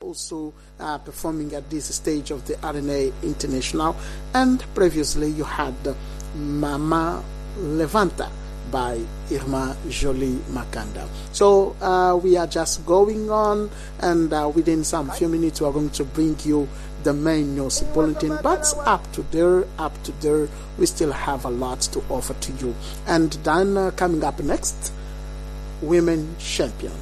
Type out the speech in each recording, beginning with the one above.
also performing at this stage of the RNA International. And previously you had Mama Levanta by Irma Jolie Makanda. So we are just going on, and within some few minutes we are going to bring you the main news bulletin. But up to there, we still have a lot to offer to you. And then coming up next, Women Champion.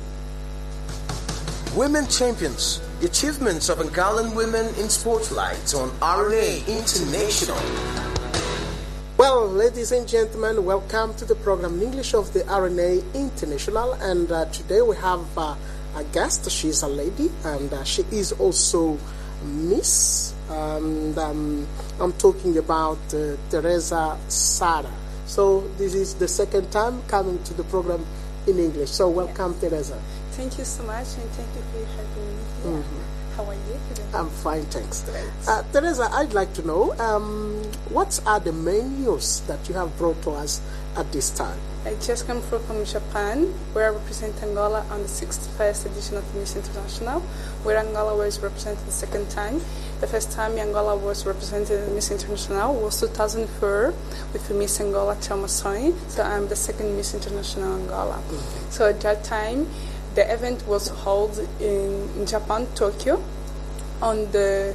Women Champions, the achievements of Angolan women in spotlight on RNA International. Well, ladies and gentlemen, welcome to the program in English of the RNA International. And today we have a guest. She's a lady, and she is also Miss. And I'm talking about Teresa Sara. So this is the second time coming to the program in English. So welcome, yes. Teresa. Thank you so much, and thank you for having me here. How are you today? I'm fine, thanks. Teresa, I'd like to know what are the main news that you have brought to us at this time? I just come from Japan, where I represent Angola on the 61st edition of Miss International, where Angola was represented the second time. The first time Angola was represented in Miss International was 2004 with Miss Angola Thelma Sonhe. So I'm the second Miss International Angola. So at that time, the event was held in Japan, Tokyo, on the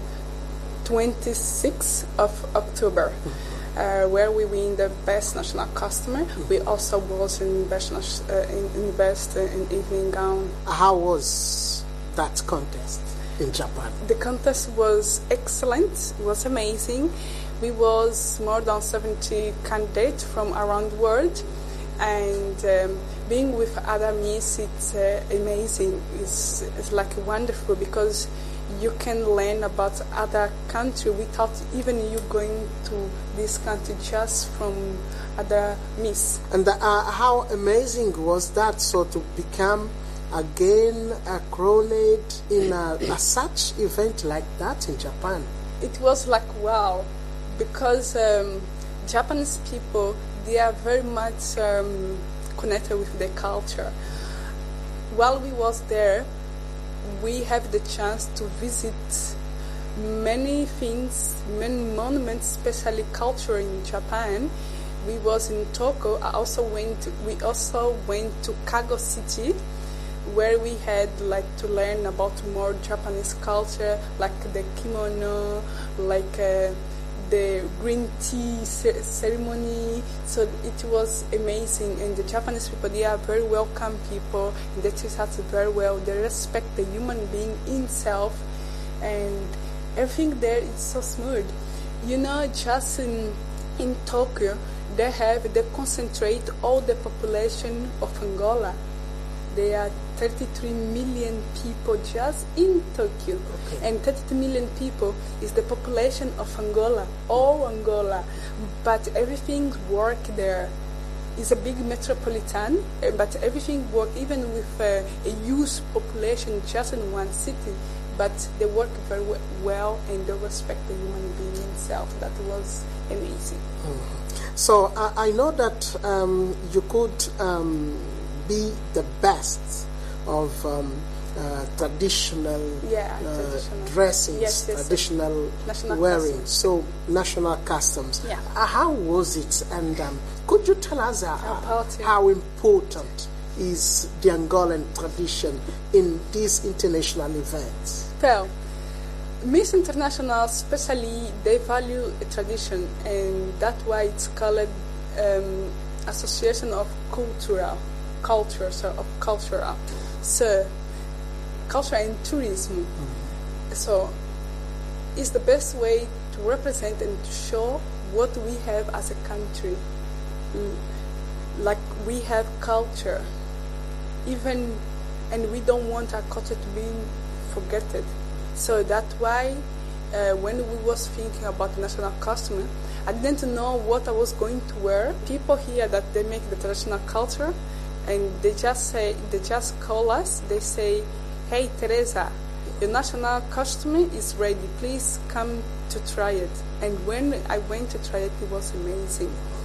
26th of October, where we win the best national costume. We also was in best in evening gown. How was that contest in Japan? The contest was excellent. It was amazing. We was more than 70 candidates from around the world, and being with other Miss, it's amazing. It's like wonderful, because you can learn about other country without even you going to this country, just from other Miss. And how amazing was that? So to become again crowned in a such event like that in Japan? It was like wow, because Japanese people, they are very much connected with their culture. While we was there, we have the chance to visit many things, many monuments, especially culture in Japan. We was in Tokyo. We also went to Kago City, where we had like to learn about more Japanese culture, like the kimono, like the green tea ceremony. So it was amazing, and the Japanese people, they are very welcome people, and they treat us very well. They respect the human being himself, and everything there is so smooth. You know, just in Tokyo, they concentrate all the population of Angola. There are 33 million people just in Tokyo. Okay. And 32 million people is the population of Angola, all Angola. But everything work there. It's a big metropolitan, but everything work even with a huge population just in one city. But they work very well, and they respect the human being himself. That was amazing. So I know that you could be the best of traditional dressings, yes, traditional national wearing, customs. So national customs. Yeah. How was it? And could you tell us how important is the Angolan tradition in these international events? Well, Miss International, especially, they value a tradition, and that's why it's called Association of Cultural. So, culture and tourism. So, it's the best way to represent and to show what we have as a country. Like, we have culture, and we don't want our culture to be forgotten. So that's why when we was thinking about national costume, I didn't know what I was going to wear. People here that they make the traditional culture, and they just call us. They say, "Hey, Teresa, your national costume is ready. Please come to try it." And when I went to try it, it was amazing.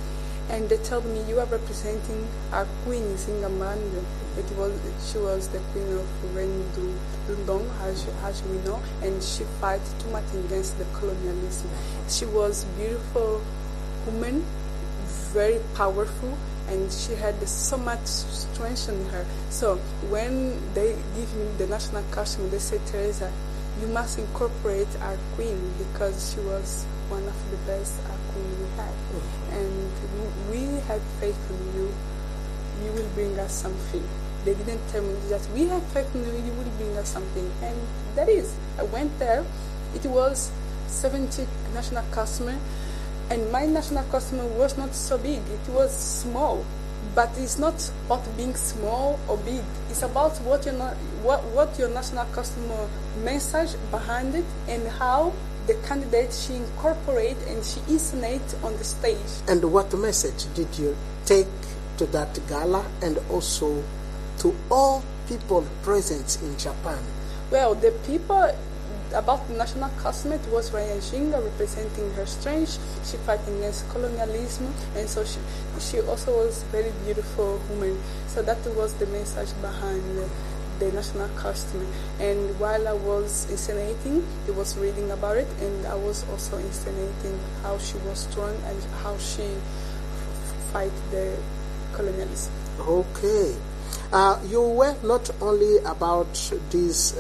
and they told me, you are representing our queen, Singamande. She was the queen of Rendu Lundong, as we know, and she fought too much against the colonialism. She was a beautiful woman, very powerful, and she had so much strength in her. So when they give me the national costume, they say, Teresa, you must incorporate our queen because she was one of the best queen we had. And we have faith in you. You will bring us something. They didn't tell me that we have faith in you, you will bring us something. And that is, I went there. It was 70 national costume, and my national costume was not so big. It was small. But it's not about being small or big. It's about what your national costume message behind it, and how the candidate she incorporate and she inscenate on the stage. And what message did you take to that gala and also to all people present in Japan? Well, the people about the national costume, it was Rayanjinga representing her strength. She fought against colonialism, and so she also was a very beautiful woman. So that was the message behind the national costume. And while I was inscenating, I was reading about it, and I was also inscenating how she was strong and how she fight the colonialism. Okay. You were not only about this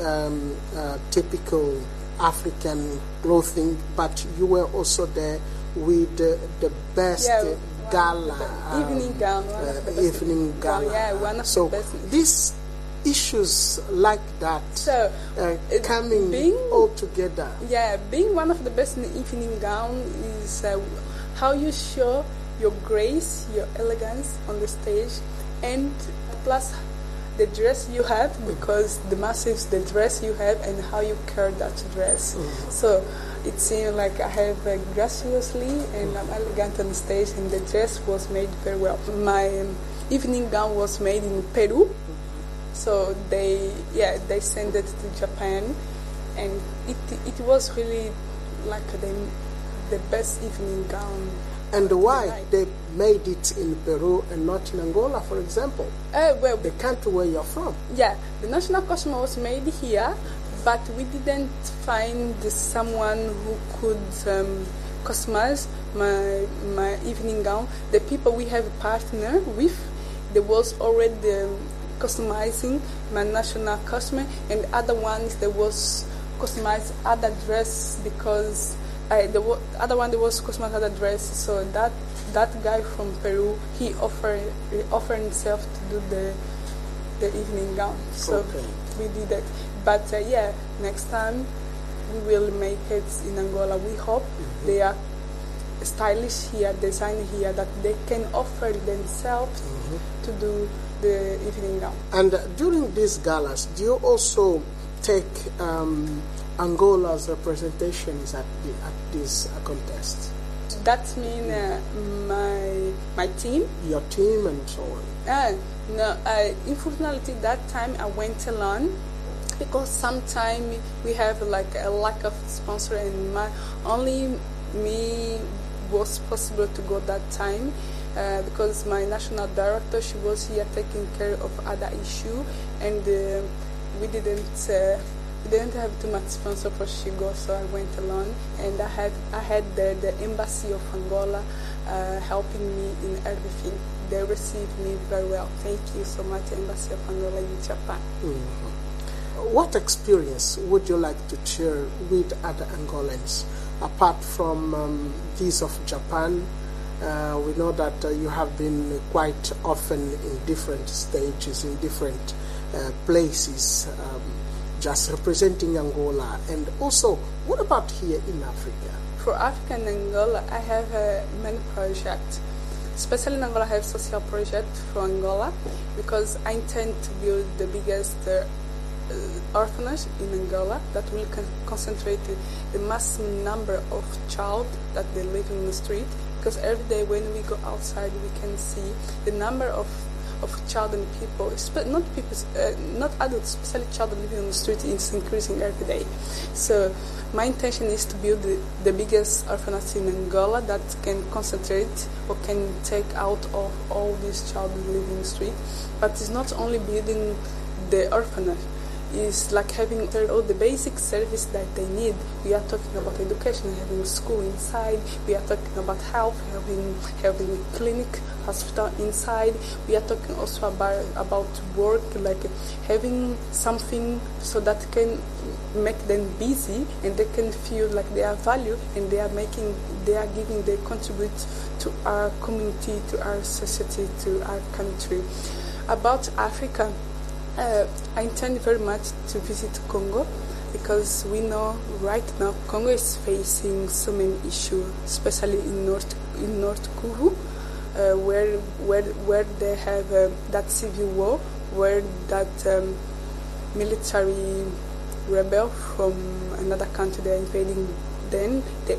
typical African clothing, but you were also there with the best gala. Evening gown. Evening gala. Yeah, one of the best. These issues like that coming all together. Yeah, being one of the best in the evening gown is how you show your grace, your elegance on the stage, and plus the dress you have, because the massive the dress you have and how you carry that dress. So it seemed like I have graciously and I'm elegant on the stage, and the dress was made very well. My evening gown was made in Peru, so they sent it to Japan, and it was really like the best evening gown. And why they made it in Peru and not in Angola, for example? Well, the country where you're from. Yeah, the national costume was made here, but we didn't find someone who could customize my evening gown. The people we have partnered with, they was already customizing my national costume, and other ones they was customized other dress because. The other one that was customized other dress, so that guy from Peru, he offered himself to do the evening gown. So we did that. But next time we will make it in Angola. We hope they are stylish here, designed here, that they can offer themselves to do the evening gown. And during these galas, do you also take Angola's representations at this contest? That means my team? Your team and so on? No, unfortunately that time I went alone, because sometimes we have like a lack of sponsor, and only me was possible to go that time because my national director, she was here taking care of other issue, and we didn't have too much sponsor for Shigo, so I went alone, and I had the embassy of Angola helping me in everything. They received me very well. Thank you so much, Embassy of Angola in Japan. What experience would you like to share with other Angolans, apart from these of Japan? We know that you have been quite often in different stages, in different places, just representing Angola. And also, what about here in Africa? For Africa and Angola, I have many projects. Especially in Angola, I have social project for Angola, because I intend to build the biggest orphanage in Angola that will concentrate the maximum number of child that they live in the street. Because every day when we go outside, we can see the number of of child and people, not adults, especially children living on the street, is increasing every day. So my intention is to build the biggest orphanage in Angola that can concentrate or can take out of all these children living in the street. But it's not only building the orphanage. Is like having all the basic service that they need. We are talking about education, having school inside. We are talking about health, having a clinic, hospital inside. We are talking also about work, like having something so that can make them busy and they can feel like they are valued and they contribute to our community, to our society, to our country. About Africa, I intend very much to visit Congo because we know right now Congo is facing so many issues, especially in North Kivu, where they have that civil war, where that military rebel from another country they are invading. Then the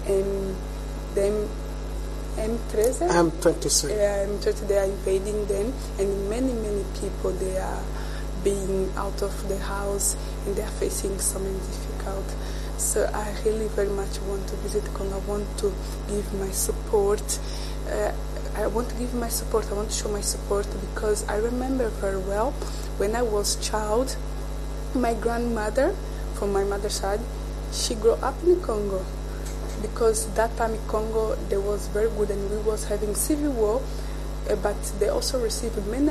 M23. Yeah, M23 they are invading them, and many people they are being out of the house and they are facing so many difficulties. So I really very much want to visit Congo. I want to give my support. I want to show my support because I remember very well when I was a child, my grandmother from my mother's side, she grew up in Congo because that time in Congo there was very good and we was having civil war, but they also received many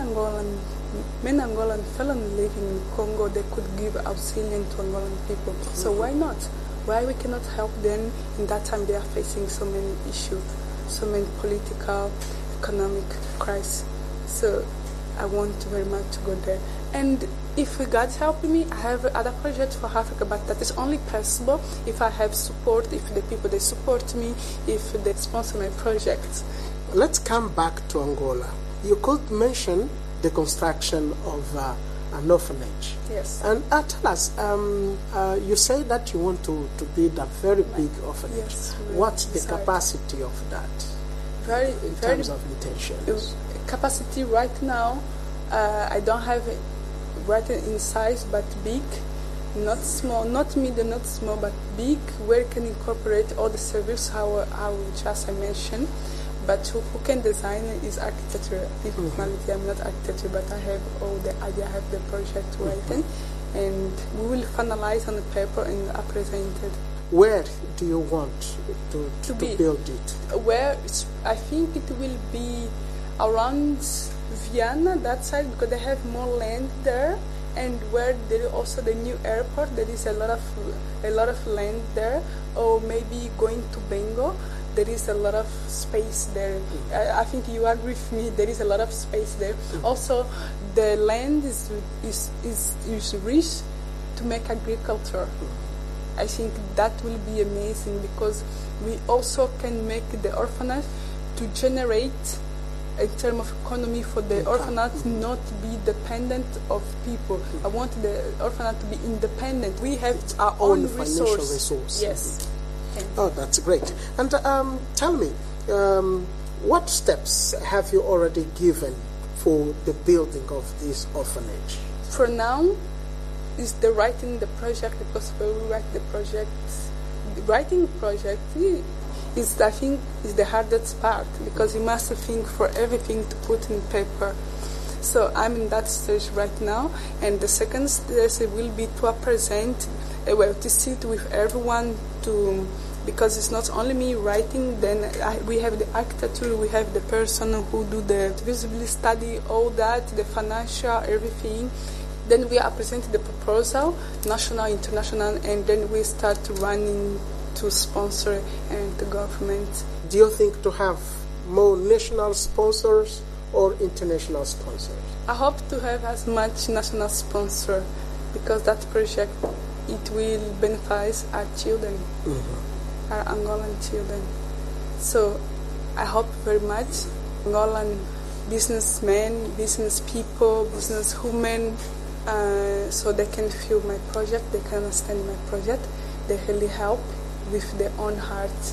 Angolan felons living in Congo. They could give auxilium to Angolan people. So why not? Why we cannot help them in that time they are facing so many issues, so many political, economic crises. So I want very much to go there. And if God's helping me, I have other projects for Africa, but that is only possible if I have support, if the people they support me, if they sponsor my projects. Let's come back to Angola. You could mention the construction of an orphanage. Yes. And tell us, you say that you want to build a very big orphanage. Yes. What's the capacity of that in terms of intentions? Capacity right now, I don't have it right in size, but big, not small, not medium, not small, but big, where you can incorporate all the services, how just I mentioned. But who can design it is architecture. Informality, I'm not architecture, but I have all the idea, I have the project written, and we will finalize on the paper and present it. Where do you want to build it? Where I think it will be around Vienna, that side, because they have more land there, and where there is also the new airport, there is a lot of land there, or maybe going to Bengo. There is a lot of space there. I think you agree with me. There is a lot of space there. Also, the land is rich to make agriculture. I think that will be amazing because we also can make the orphanage to generate in terms of economy for the orphanage not be dependent of people. I want the orphanage to be independent. We have our own financial resource. Yes. Oh, that's great. And tell me, what steps have you already given for the building of this orphanage? For now, is the writing the project, because when we write the project, writing project is, I think, is the hardest part because you must think for everything to put in paper. So I'm in that stage right now, and the second stage will be to present, to sit with everyone because it's not only me writing, then we have the architecture, we have the person who do the visibility study, all that, the financial, everything. Then we are presenting the proposal, national, international, and then we start running to sponsor and the government. Do you think to have more national sponsors or international sponsors? I hope to have as much national sponsor because that project, it will benefit our children, our Angolan children. So I hope very much Angolan businessmen, business people, businesswomen, so they can feel my project, they can understand my project, they really help with their own heart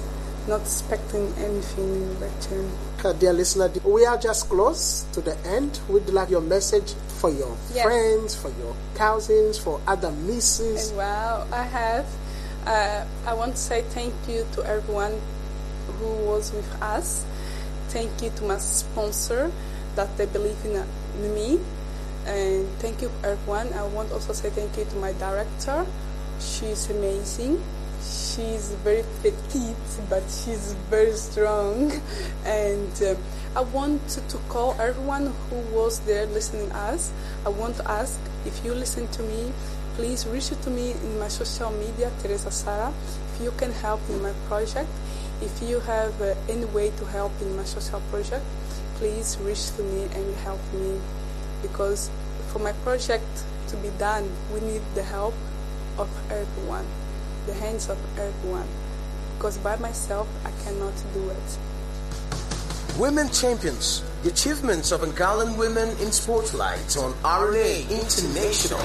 not expecting anything in return. Dear listener, we are just close to the end. We'd like your message for your friends, for your cousins, for other misses. Well, I have. I want to say thank you to everyone who was with us. Thank you to my sponsor that they believe in me. And thank you everyone. I want to also say thank you to my director. She's amazing. She's very petite, but she's very strong. And I want to call everyone who was there listening to us. I want to ask, if you listen to me, please reach out to me in my social media, Teresa Sara. If you can help in my project, if you have any way to help in my social project, please reach to me and help me. Because for my project to be done, we need the help of everyone, the hands of everyone. Because by myself, I cannot do it. Women Champions, the achievements of Angolan women in spotlight on RNA International.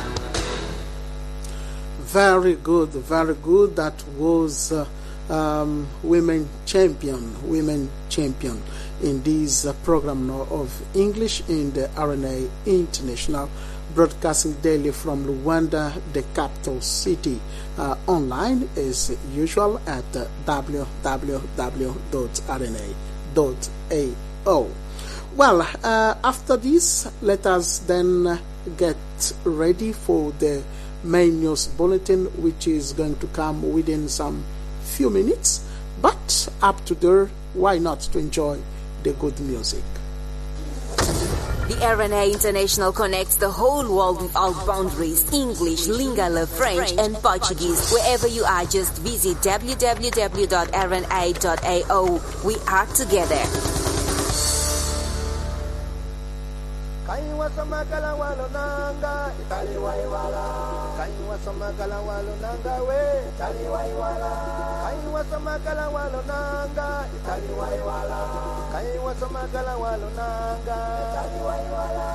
Very good, very good. That was women champion in this program of English in the RNA International, broadcasting daily from Luanda, the capital city, online as usual at www.rna.ao. Well, after this, let us then get ready for the main news bulletin, which is going to come within some few minutes. But up to there, why not to enjoy the good music? The RNA International connects the whole world without boundaries. English, Lingala, French, and Portuguese. Wherever you are, just visit www.rna.ao. We are together. Kaiwa samakala walo nanga, itali waiwala. Kaiwa samakala walo nanga we, itali waiwala. Kaiwa samakala walo nanga, itali waiwala. Kaiwa samakala walo nanga, itali waiwala.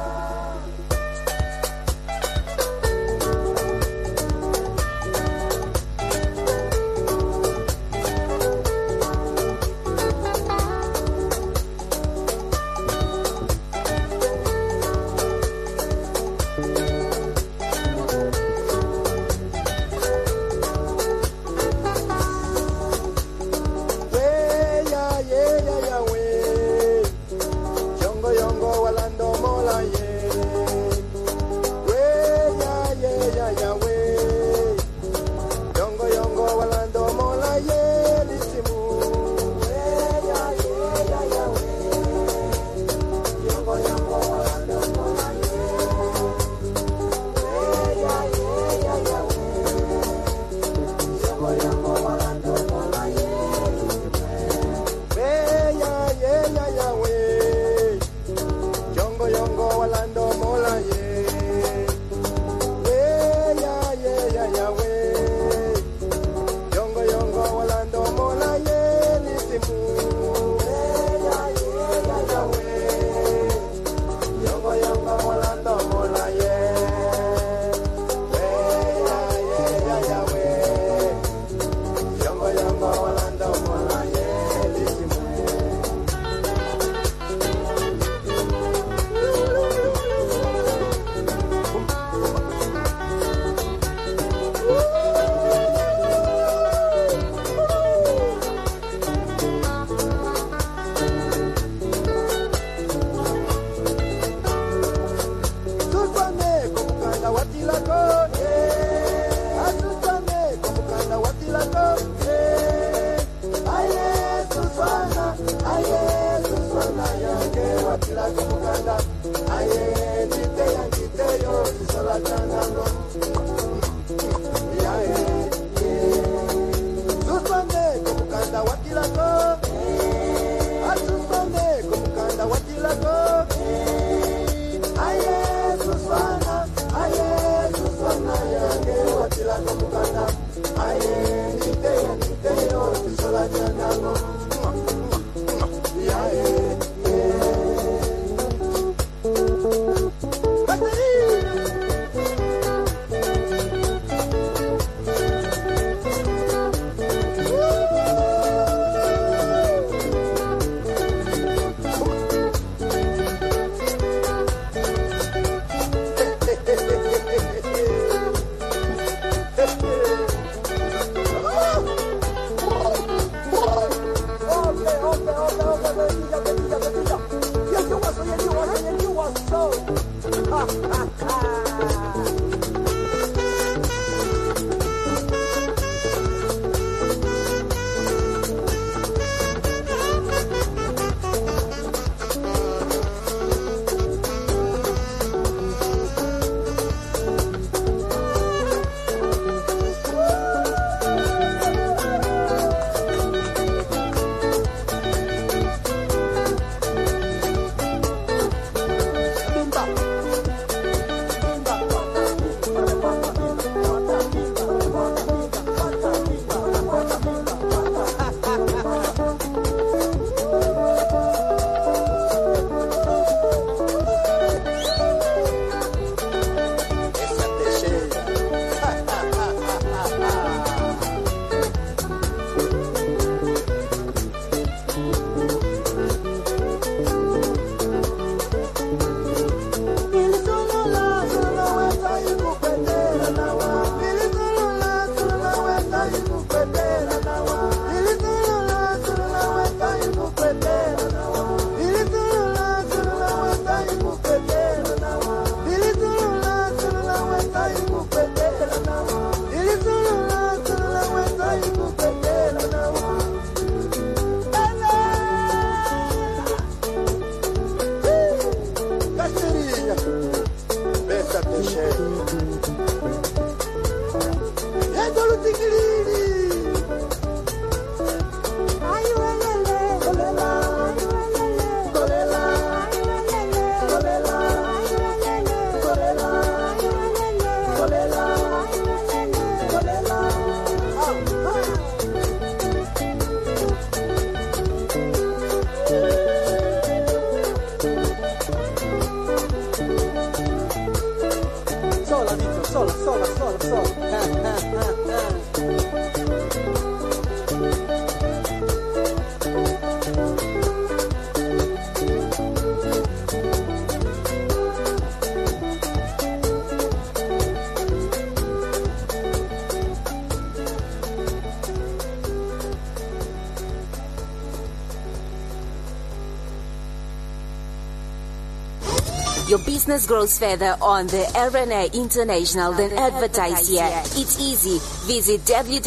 Your business grows further on the RNA International than advertise here. It's easy. Visit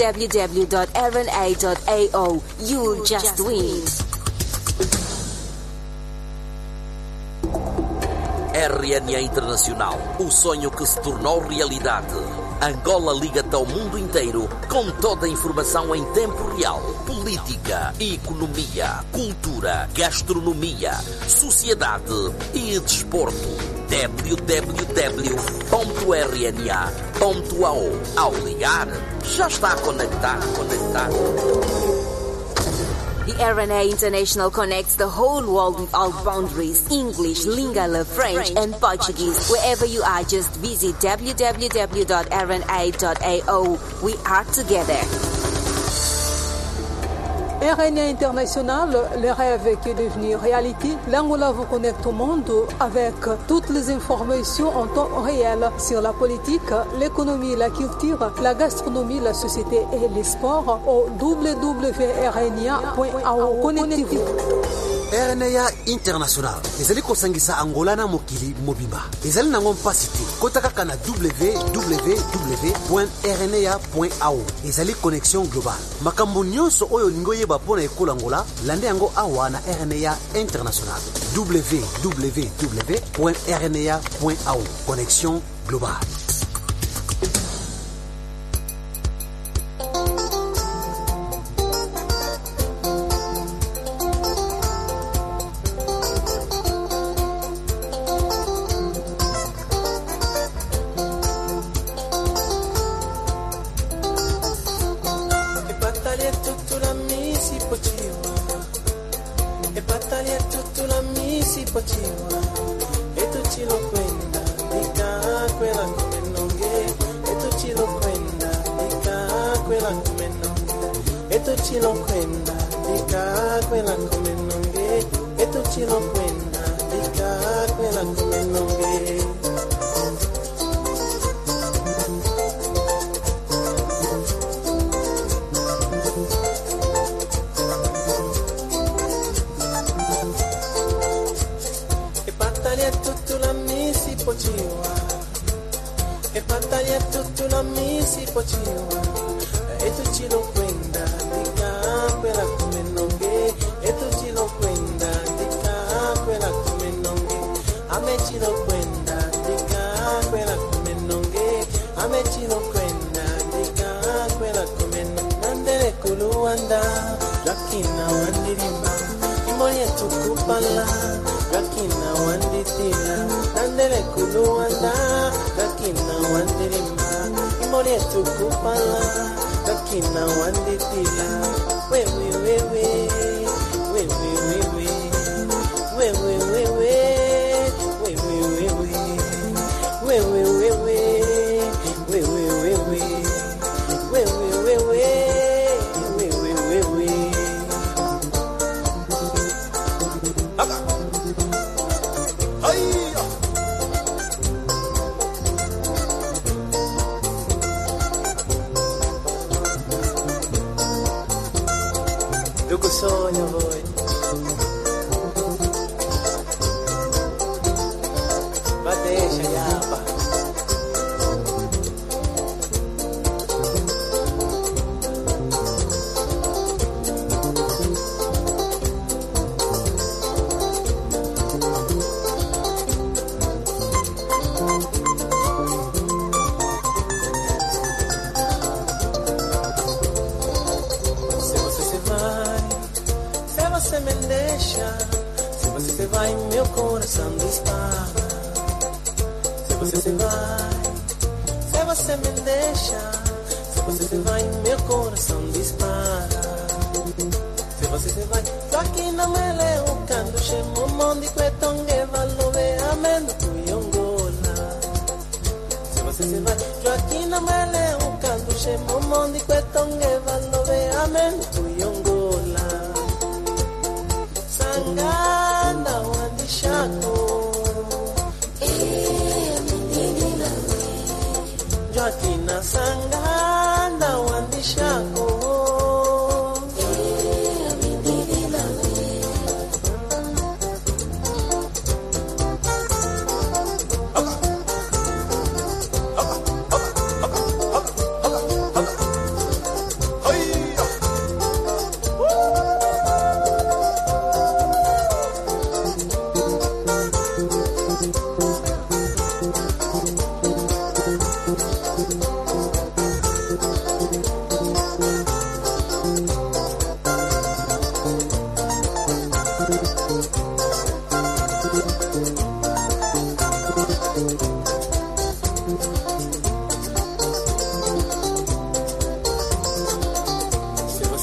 www.rna.ao. You'll just win. RNA Internacional, o sonho que se tornou realidade. Angola liga-te ao mundo inteiro com toda a informação em tempo real. Política, economia, cultura, gastronomia, sociedade e desporto. www.rna.ao. Ao ligar, já está conectado. The RNA International connects the whole world without boundaries. English, Lingala, French, and Portuguese. Wherever you are, just visit www.rna.ao. We are together. RNA International, le rêve qui est devenu réalité. L'Angola vous connecte au monde avec toutes les informations en temps réel sur la politique, l'économie, la culture, la gastronomie, la société et les sports au www.rna.ao. Connectez-vous. RNA International ezali kosangisa Angola na mokili mobimba ezali nango mpasite kotaka kana www.rna.ao ezali connexion globale makambo nyonso oyo lingo yeba pona ekola Angola lande yango awa na RNA International www.rna.ao connexion globale.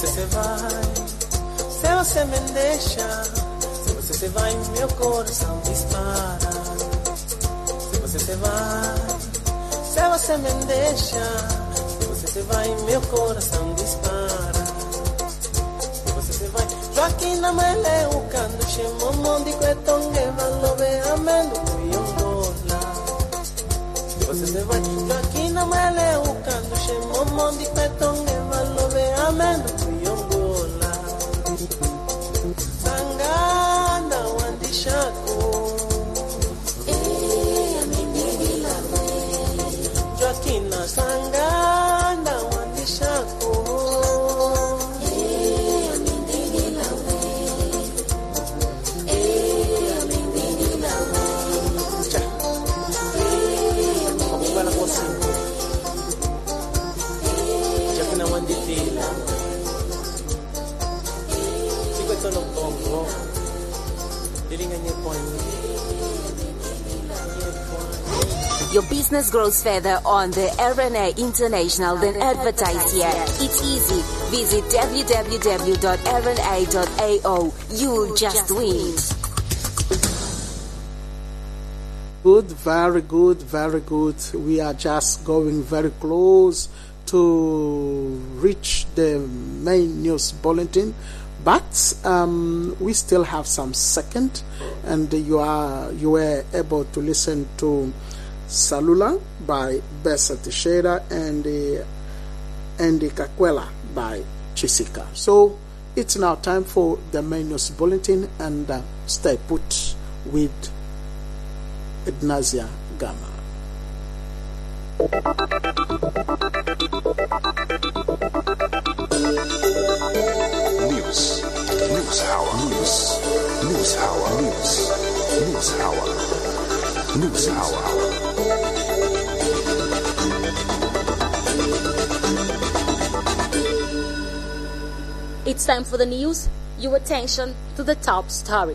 se vai, se você me deixa, se você se vai, meu coração dispara. Se você se vai, se você me deixa, se você se vai, meu coração dispara. Se você se vai, Joaquina Meleu, quando chamo mundo e cuetongue, valove amendo, yongola. Se você se vai, Joaquina Meleu, quando chamo mundo e cuetongue, valove amendo, yongola. Sangana wandishako, Joaquina Sangana wandishako. Your business grows further on the RNA International than advertise here. It's easy. Visit www.rna.ao. You'll just win. Good, very good, very good. We are just going very close to reach the main news bulletin, but we still have some second, and you were able to listen to Salula by Bessa Teixeira and Kakwela by Chisika. So it's now time for the main news bulletin, and stay put with Ednazia Gama. News Hour. It's time for the news. Your attention to the top story.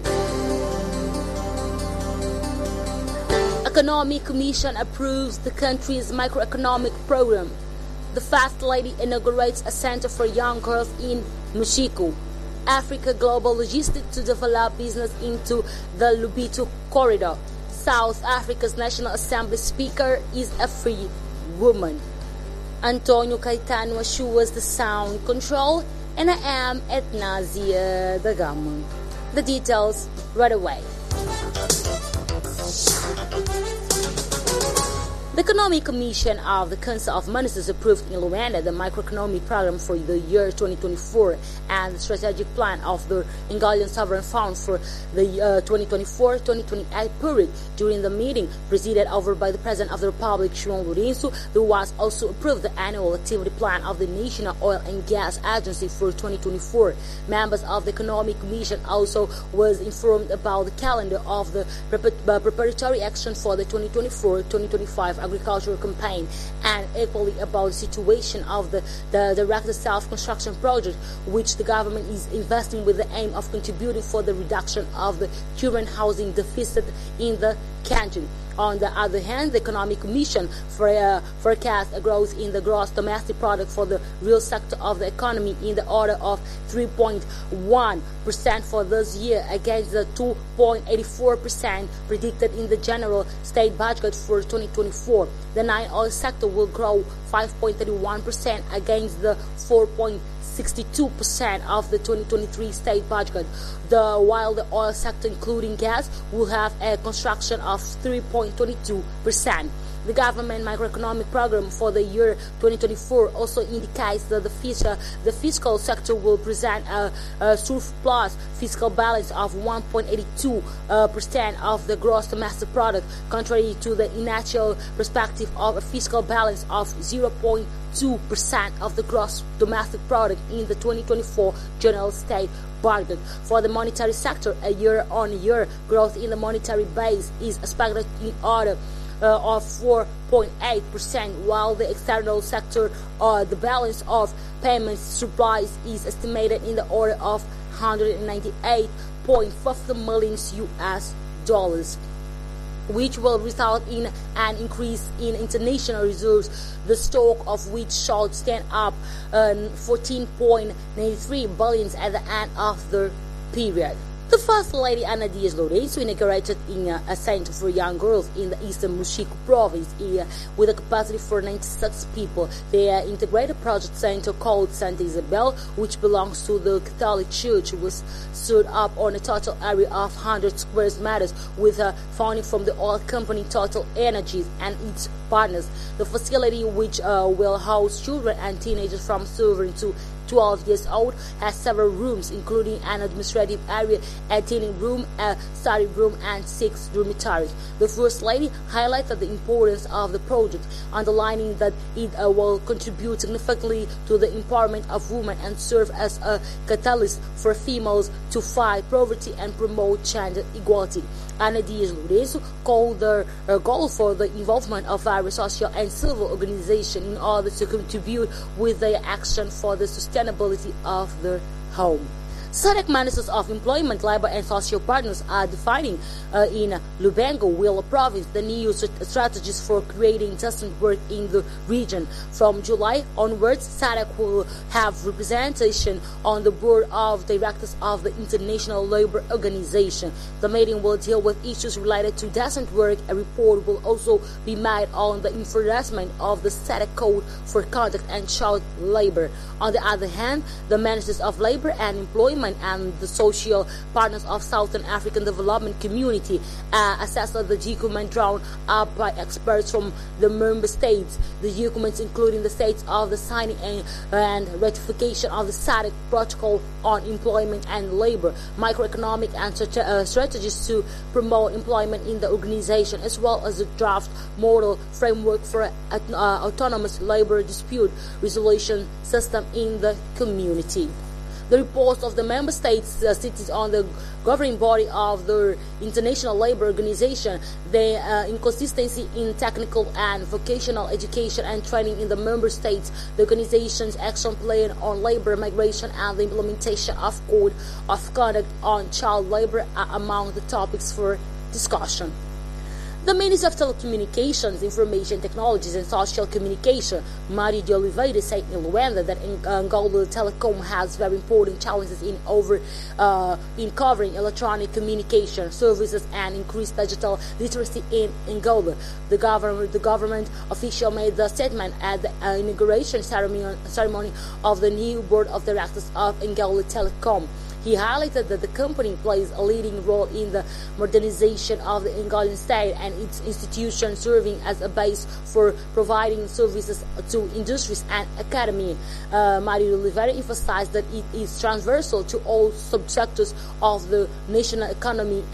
Economic Commission approves the country's microeconomic program. The First Lady inaugurates a center for young girls in Mochico. Africa Global Logistics to develop business into the Lobito Corridor. South Africa's National Assembly Speaker is a free woman. Antonio Caetano assures the sound control, and I am Ednazia Gama. The details right away. The Economic Commission of the Council of Ministers approved in Luanda the microeconomic program for the year 2024 and the strategic plan of the Angolan Sovereign Fund for the 2024-2028 period. During the meeting, presided over by the President of the Republic, João Lourenço, there was also approved the annual activity plan of the National Oil and Gas Agency for 2024. Members of the Economic Commission also was informed about the calendar of the preparatory action for the 2024-2025 agricultural campaign, and equally about the situation of the direct self-construction project, which the government is investing with the aim of contributing for the reduction of the current housing deficit in the country. On the other hand, the Economic Commission forecast a growth in the gross domestic product for the real sector of the economy in the order of 3.1% for this year against the 2.84% predicted in the general state budget for 2024. The non-oil sector will grow 5.31% against the 4.62% of the 2023 state budget, while the oil sector, including gas, will have a construction of 3.22%. The government microeconomic program for the year 2024 also indicates that the fiscal sector will present a surplus fiscal balance of 1.82% of the gross domestic product, contrary to the initial perspective of a fiscal balance of 0.2% of the gross domestic product in the 2024 general state budget. For the monetary sector, a year-on-year growth in the monetary base is expected in order of 4.8%, while the external sector, the balance of payments supplies is estimated in the order of $198.50 million US. which will result in an increase in international reserves, the stock of which should stand up 14.93 billion at the end of the period. The First Lady Ana Dias Lourenço inaugurated in a center for young girls in the eastern Mochico province with a capacity for 96 people. The integrated project center called Santa Isabel, which belongs to the Catholic Church, was stood up on a total area of 100 square meters with funding from the oil company Total Energies and its partners. The facility, which will house children and teenagers from 7 to 12 years old, has several rooms, including an administrative area, a dining room, a study room, and 6 dormitories. The First Lady highlighted the importance of the project, underlining that it will contribute significantly to the empowerment of women and serve as a catalyst for females to fight poverty and promote gender equality. Ana Dias Lourenço called the goal for the involvement of various social and civil organizations in order to contribute with their action for the sustainability of the home. SADC Ministers of Employment, Labor and Social Partners are defining in Lubango, Willa Province, the new strategies for creating decent work in the region. From July onwards, SADC will have representation on the board of directors of the International Labour Organization. The meeting will deal with issues related to decent work. A report will also be made on the enforcement of the SADC Code for Conduct and Child Labour. On the other hand, the Ministers of Labour and Employment and the social partners of Southern African Development Community assessed the document drawn up by experts from the member states. The documents, including the states of the signing and ratification of the SADC Protocol on Employment and Labour, microeconomic and strategies to promote employment in the organization, as well as the draft model framework for autonomous labour dispute resolution system in the community. The reports of the member states cited on the governing body of the International Labour Organization, the inconsistency in technical and vocational education and training in the member states, the organization's action plan on labour migration, and the implementation of Code of Conduct on Child Labour are among the topics for discussion. The Minister of Telecommunications, Information Technologies and Social Communication, Mário de Oliveira, said in Luanda that Angola Telecom has very important challenges in covering electronic communication services and increased digital literacy in Angola. The government official made the statement at the inauguration ceremony of the new board of directors of Angola Telecom. He highlighted that the company plays a leading role in the modernization of the Angolan state and its institutions, serving as a base for providing services to industries and academy. Mário Oliveira emphasized that it is transversal to all subsectors of the national economy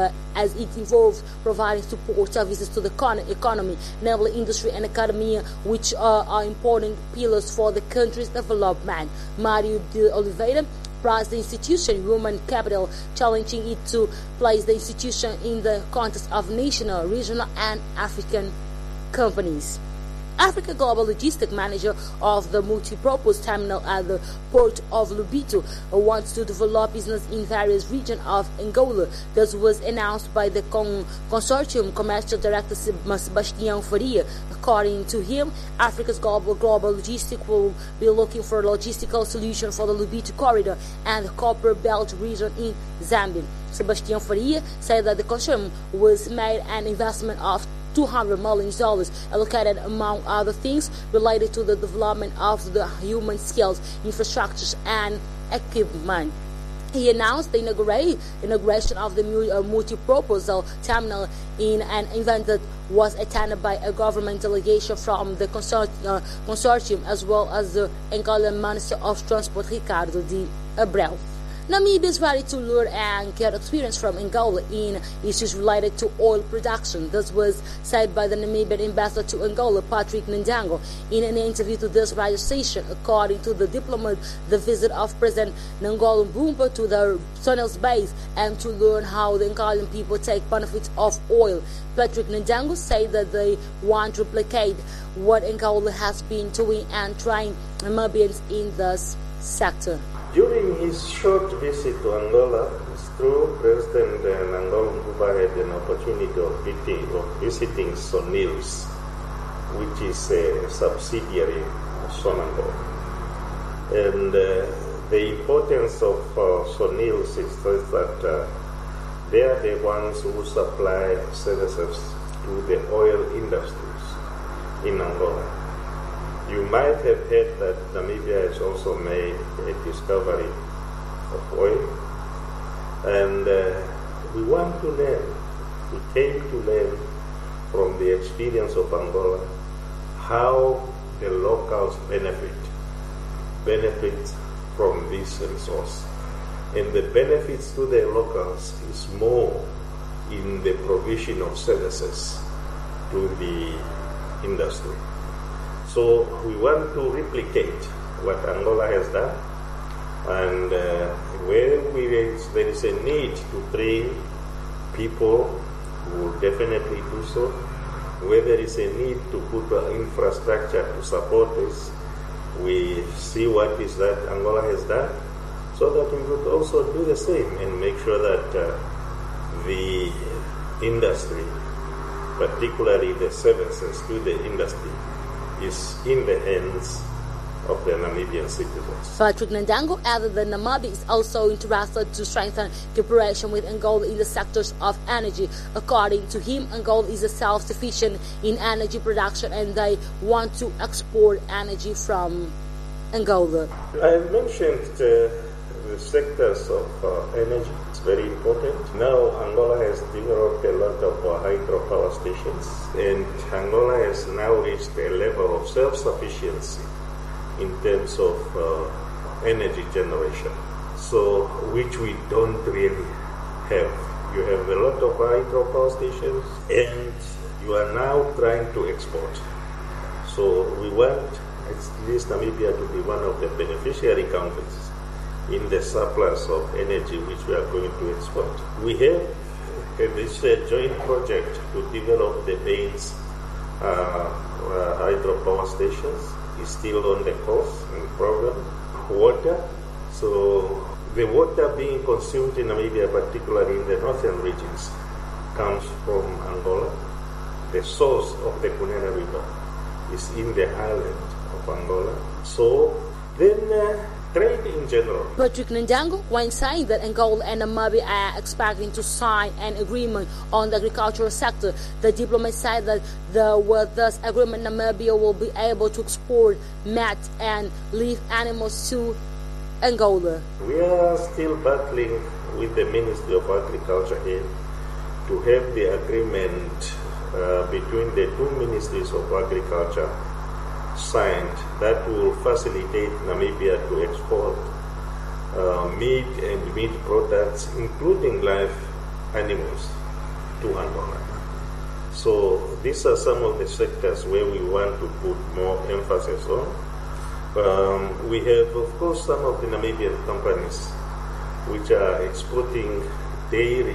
as it involves providing support services to the economy, namely industry and academia, which are important pillars for the country's development. Mário de Oliveira praised the institution human capital, challenging it to place the institution in the context of national, regional, and African companies. Africa Global Logistics Manager of the multi-purpose terminal at the port of Lubito wants to develop business in various regions of Angola. This was announced by the consortium commercial director Sebastião Faria. According to him, Africa's global logistics will be looking for a logistical solution for the Lubito corridor and the Copper Belt region in Zambia. Sebastião Faria said that the consortium was made an investment of $200 million, allocated among other things related to the development of the human skills, infrastructures, and equipment. He announced the inauguration of the multi-purpose terminal in an event that was attended by a government delegation from the consortium, as well as the Angolan Minister of Transport, Ricardo de Abreu. Namibia is ready to learn and get experience from Angola in issues related to oil production. This was said by the Namibian ambassador to Angola, Patrick Ndango, in an interview to this radio station. According to the diplomat, the visit of President Nangola Mbumba to the tunnel's base and to learn how the Angolan people take benefits of oil. Patrick Ndango said that they want to replicate what Angola has been doing and train Namibians in this sector. During his short visit to Angola, it's true, President Nangola Mpuba had an opportunity of visiting Sonils, which is a subsidiary of Sonangol. And the importance of Sonils is that they are the ones who supply services to the oil industries in Angola. You might have heard that Namibia has also made a discovery of oil, and we want to learn. We came to learn from the experience of Angola how the locals benefit from this resource. And the benefits to the locals is more in the provision of services to the industry. So we want to replicate what Angola has done, and where there is a need to train people, we will definitely do so. Where there is a need to put infrastructure to support this, we see what is that Angola has done, so that we would also do the same and make sure that the industry, particularly the services to the industry, is in the hands of the Namibian citizens. Patrick Ndango added that Namibia is also interested to strengthen cooperation with Angola in the sectors of energy. According to him, Angola is self-sufficient in energy production and they want to export energy from Angola. I mentioned the sectors of energy. It's very important. Now Angola has developed a lot of hydropower stations, and Angola has now reached a level of self-sufficiency in terms of energy generation, so which we don't really have. You have a lot of hydropower stations, and you are now trying to export. So we want at least Namibia to be one of the beneficiary countries in the surplus of energy which we are going to export. We have this joint project to develop the Baines hydropower stations. Is still on the course and program. Water, so the water being consumed in Namibia, particularly in the northern regions, comes from Angola. The source of the Cunene River is in the highland of Angola. So then trade in general. Patrick Ndango, when saying that Angola and Namibia are expecting to sign an agreement on the agricultural sector, the diplomat said that with this agreement, Namibia will be able to export meat and live animals to Angola. We are still battling with the Ministry of Agriculture here to have the agreement between the two ministries of agriculture signed that will facilitate Namibia to export meat and meat products, including live animals, to Angola. So these are some of the sectors where we want to put more emphasis on. We have, of course, some of the Namibian companies which are exporting dairy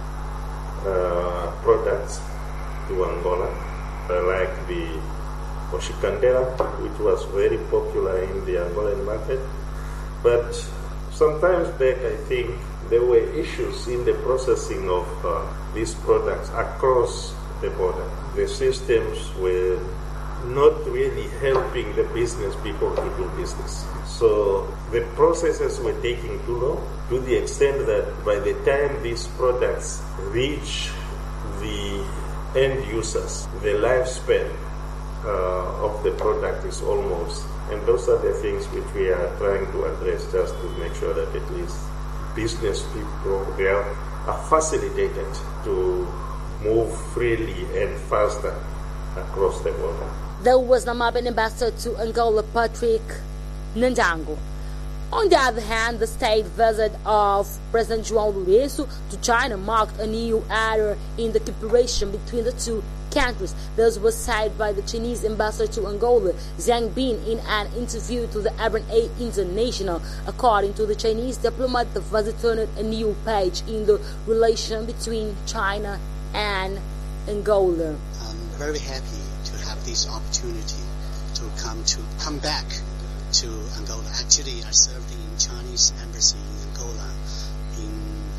products to Angola, like the Oshikandera, which was very popular in the Angolan market. But sometimes back, I think, there were issues in the processing of these products across the border. The systems were not really helping the business people to do business. So the processes were taking too long, to the extent that by the time these products reach the end users, the lifespan of the product is almost, and those are the things which we are trying to address, just to make sure that at least business people are facilitated to move freely and faster across the border. There was Namibian ambassador to Angola, Patrick Ndango. On the other hand, the state visit of President João Lourenço to China marked a new era in the cooperation between the two countries. This was said by the Chinese ambassador to Angola, Zhang Bin, in an interview to the RNA International. According to the Chinese diplomat, the visit turned a new page in the relation between China and Angola. I'm very happy to have this opportunity to come back to Angola. Actually, I served in Chinese embassy in Angola in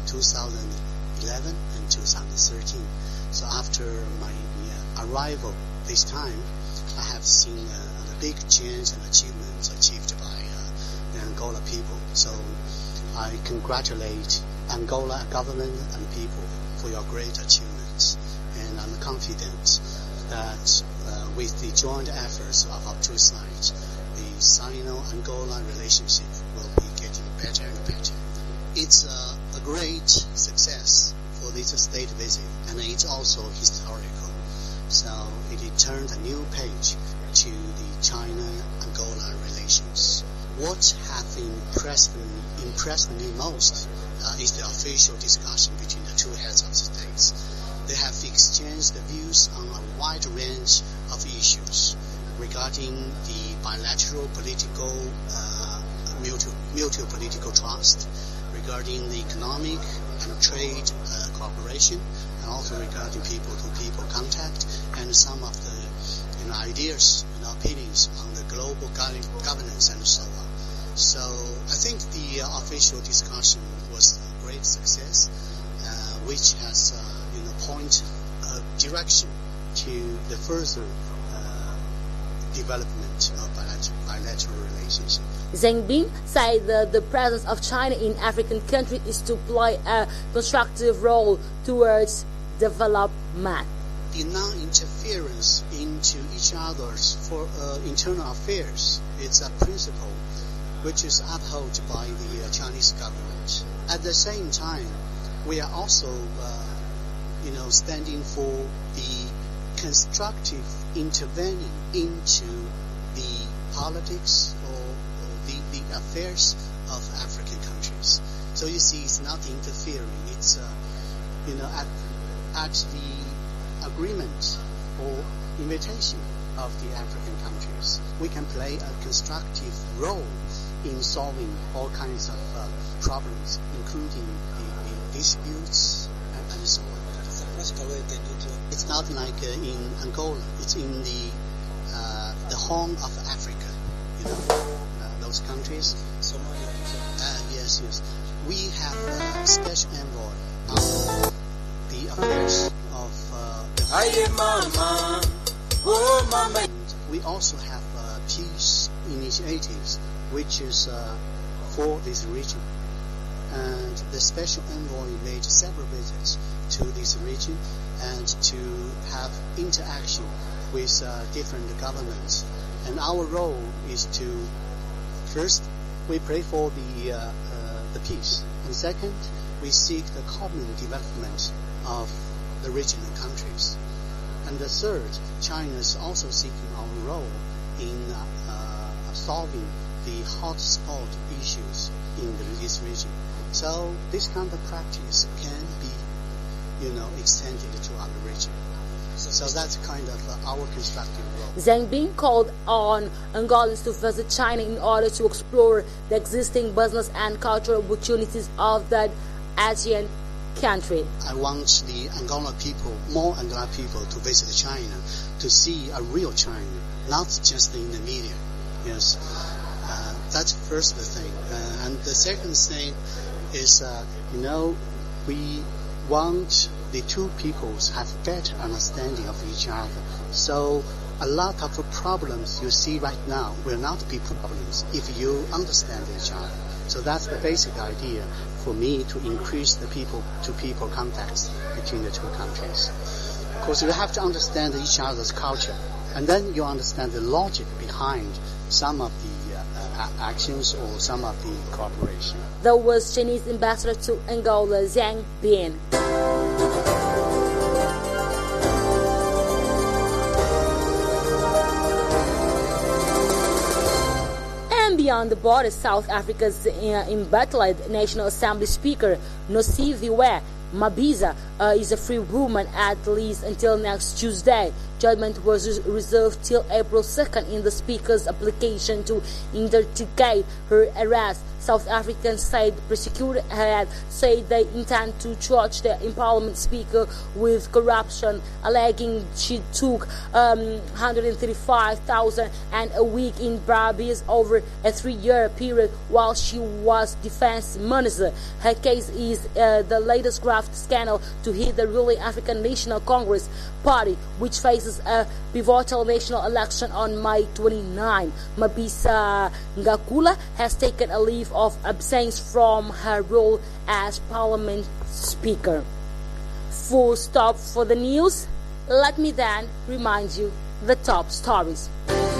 2011 and 2013. So after my arrival this time, I have seen the big change and achievements achieved by the Angola people. So I congratulate Angola government and people for your great achievements. And I'm confident that with the joint efforts of our two sides, the Sino-Angola relationship will be getting better and better. It's a great success for this state visit, and it's also historical. So it turned a new page to the China-Angola relations. What has impressed me most is the official discussion between the two heads of states. They have exchanged views on a wide range of issues regarding the bilateral political, mutual political trust, regarding the economic and trade cooperation, and also regarding people-to-people contact, and some of the ideas and opinions on the global governance and so on. So I think the official discussion was a great success, which has point direction to the further development of bilateral relations. Zhang Bin said that the presence of China in African countries is to play a constructive role towards development. The non-interference into each other's internal affairs is a principle which is upheld by the Chinese government. At the same time, we are also standing for the constructive intervening into the politics or the affairs of African countries. So you see, it's not interfering. It's at the agreement or invitation of the African countries, we can play a constructive role in solving all kinds of problems, including the disputes and so on. It's not like in Angola. It's in the horn of Africa. Those countries. Somalia. Yes. We have a special envoy on the affairs of and we also have peace initiatives, which is for this region. And the special envoy made several visits to this region and to have interaction with different governments. And our role is to, first, we pray for the peace. And second, we seek the common development of the regional countries. And the third, China is also seeking our role in solving the hotspot issues in this region. So this kind of practice can be, extended to other regions. So that's kind of our constructive role. Zhang Bin called on Angolans to visit China in order to explore the existing business and cultural opportunities of that Asian country. I want the more Angola people to visit China, to see a real China, not just in the media. Yes, that's the first thing. And the second thing is, we want the two peoples have better understanding of each other. So a lot of the problems you see right now will not be problems if you understand each other. So that's the basic idea for me to increase the people-to-people contacts between the two countries. Of course, you have to understand each other's culture, and then you understand the logic behind some of the actions or some of the cooperation. That was Chinese ambassador to Angola, Zhang Bin. Beyond the border, South Africa's embattled National Assembly Speaker Nosiviwe Mabisa is a free woman at least until next Tuesday. Judgment was reserved till April 2nd in the Speaker's application to investigate her arrest. South African state prosecutor had said they intend to charge the parliament speaker with corruption, alleging she took 135,000 and a week in bribes over a 3-year period while she was defense minister. Her case is the latest graft scandal to hit the ruling African National Congress Party, which faces a pivotal national election on May 29. Mabisa Ngakula has taken a leave of absence from her role as parliament speaker. Full stop for the news. Let me then remind you the top stories.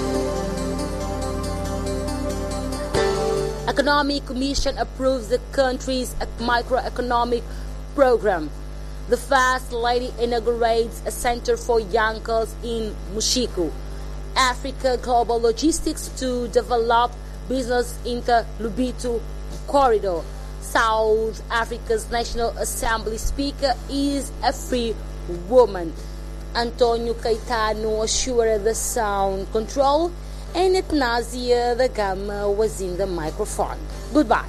Economic Commission approves the country's microeconomic program. The First Lady inaugurates a center for young girls in Mushiku. Africa Global Logistics to develop business in the Lobito corridor. South Africa's National Assembly Speaker is a free woman. Antonio Caetano assured the sound control, and Etnazia the Gama was in the microphone. Goodbye.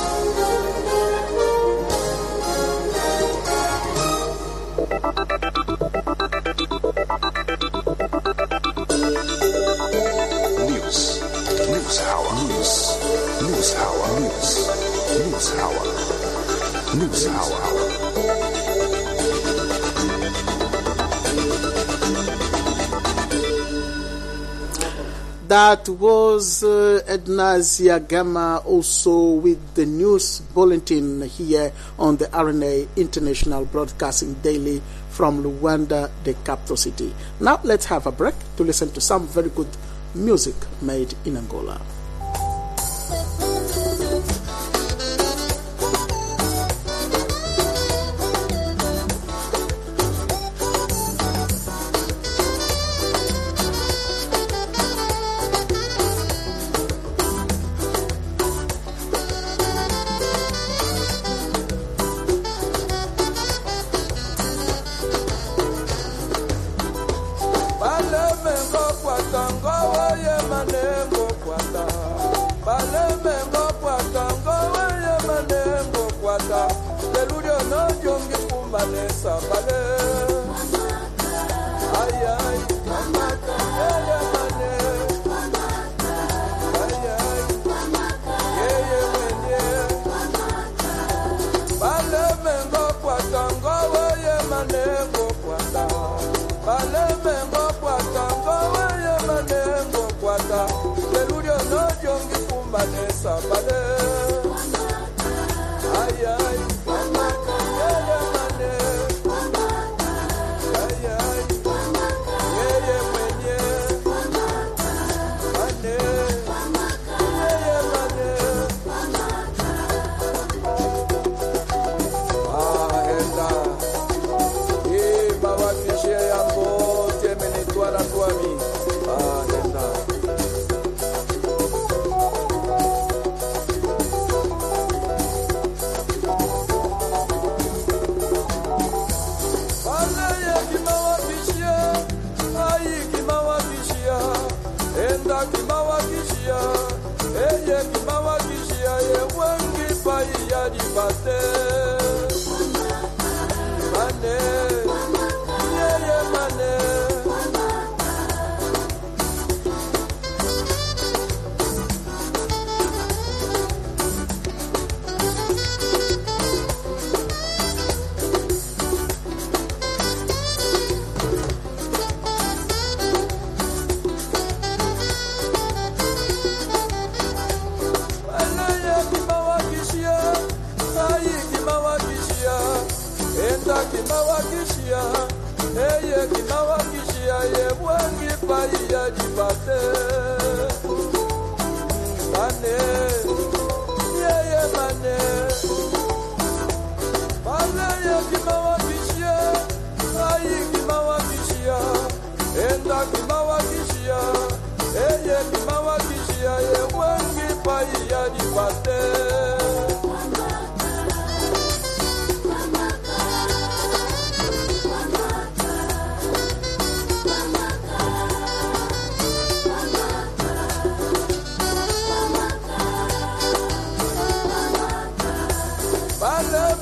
News Hour. That was Ednazia Gama, also with the news bulletin here on the RNA International Broadcasting Daily from Luanda, the capital city. Now let's have a break to listen to some very good music made in Angola.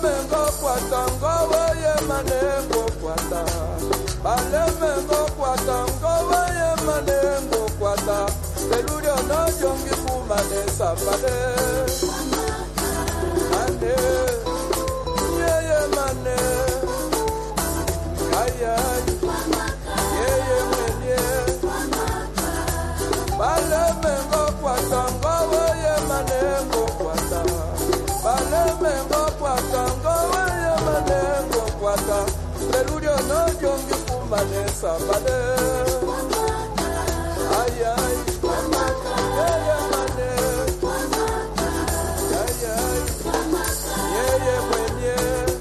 mengo kwatango weye manengo kwata. Bale mengo kwatango weye manengo kwata. Pelurio no jongi kumane sapale. Mane, yeye mane. Ay ay, yeye menye. Bale mengo kwatango weye manengo kwata. Bale mengo kwatango weye manengo kwata. Pelurio no jongi kumane sapale. Ay ay, yeye mane. Ay ay, yeye menye.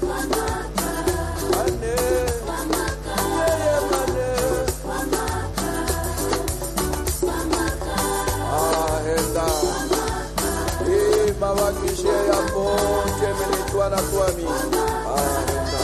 Mane, yeye mane. Enda. Baba kishe ya ponche menitwa na kwami. Enda.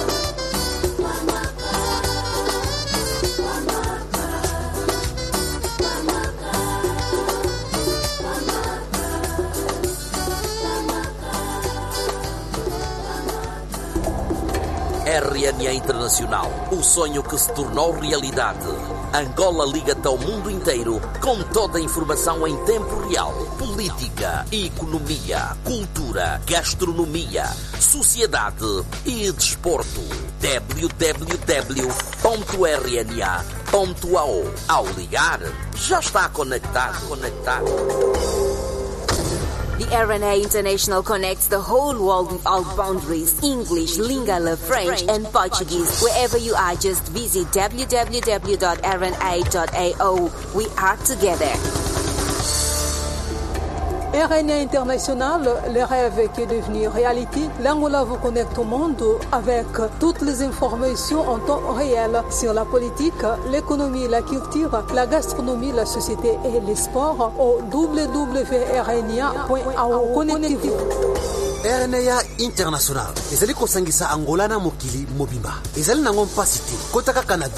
RNA Internacional, o sonho que se tornou realidade. Angola liga-te ao mundo inteiro com toda a informação em tempo real. Política, economia, cultura, gastronomia, sociedade e desporto. www.rna.ao. Ao ligar, já está conectado. The RNA International connects the whole world without boundaries. English, Lingala, French, and Portuguese. Wherever you are, just visit www.rna.ao. We are together. RNA International, le rêve qui est devenu réalité. L'Angola vous connecte au monde avec toutes les informations en temps réel sur la politique, l'économie, la culture, la gastronomie, la société et les sports au www.rna.ao. Connectez-vous. RNA International ezali kosangisa Angola na mokili mobimba ezali nango mpasi te kota kaka na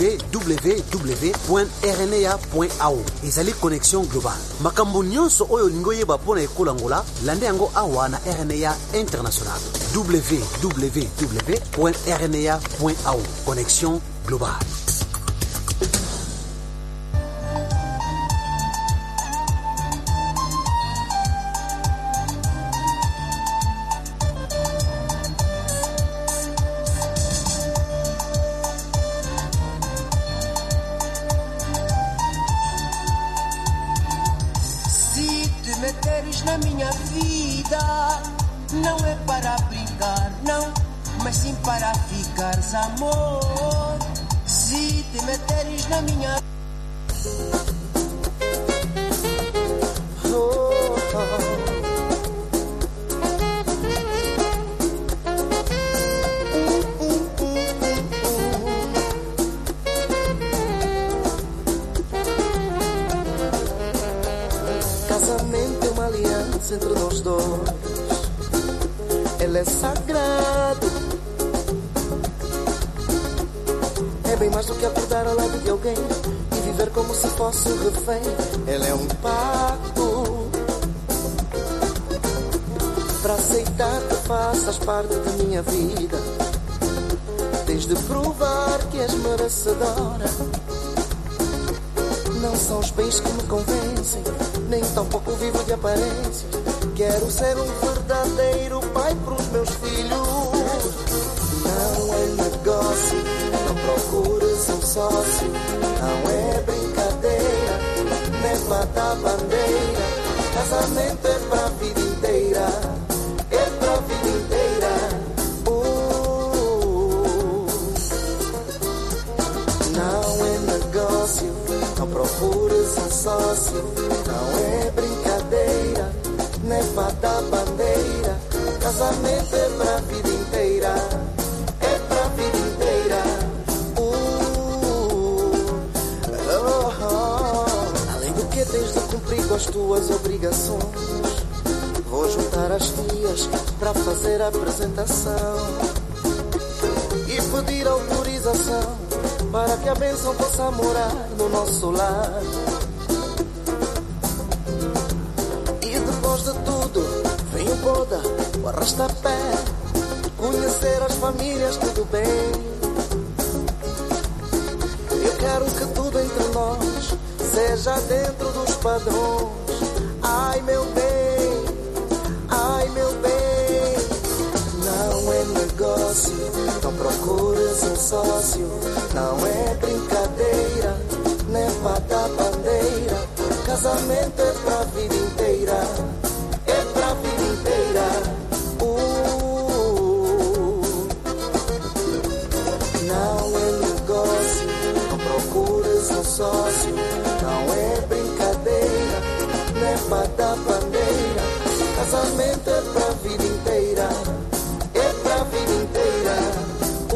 www.rna.ao ezali connexion globale makambo nyonso oyo olingi oyeba mpona ekolo Angola lande yango awa na RNA International www.rna.ao connexion globale. Na minha vida não é para brincar, não, mas sim para ficares amor. Se te meteres na minha entre nós dois, ele é sagrado. É bem mais do que acordar ao lado de alguém e viver como se fosse um refém. Ele é um pacto para aceitar que faças parte da minha vida. Tens de provar que és merecedora. Não são os bens que me convencem, nem tampouco vivo de aparências. Quero ser um verdadeiro pai pros meus filhos. Não é negócio, não procures um sócio. Não é brincadeira, leva da bandeira. Casamento é pra vida inteira, é pra vida inteira. Não é negócio, não procures um sócio. Não é brincadeira, leva da bandeira. Casamento é pra vida inteira, é pra vida inteira. Além do que tens de cumprir com as tuas obrigações, vou juntar as tias pra fazer a apresentação e pedir autorização para que a bênção possa morar no nosso lar. E depois de tudo vem o boda, o arrasta-pé, conhecer as famílias, tudo bem. Eu quero que tudo entre nós seja dentro dos padrões. Ai meu bem, ai meu bem. Não é negócio, não procures um sócio. Não é brincadeira, nem pra dar bandeira. Casamento é pra vida inteira, é pra vida inteira. Não é negócio, não procures um sócio. Não é brincadeira, nem pra dar bandeira. Casamento é pra vida inteira, é pra vida inteira.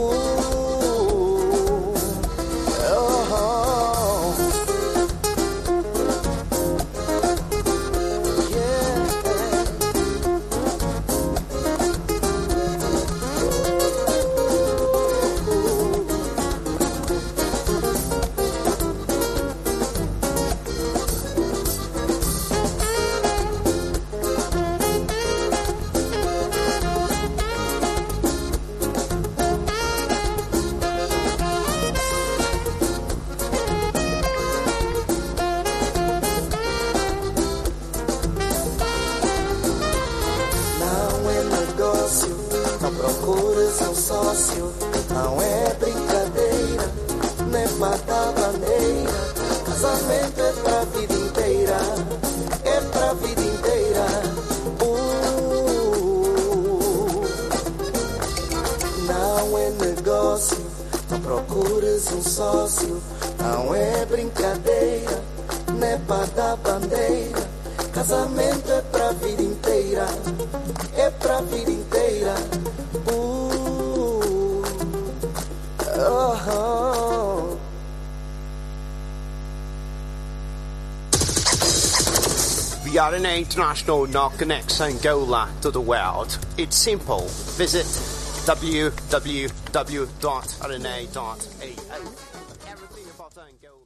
Não é brincadeira, nem mata bandeira. Casamento é pra vida inteira, é pra vida inteira. Não é negócio, não procures um sócio. Não é brincadeira, nem mata bandeira. Casamento é pra vida inteira, é pra vida inteira. The RNA International now connects Angola to the world. It's simple. Visit www.rna.au.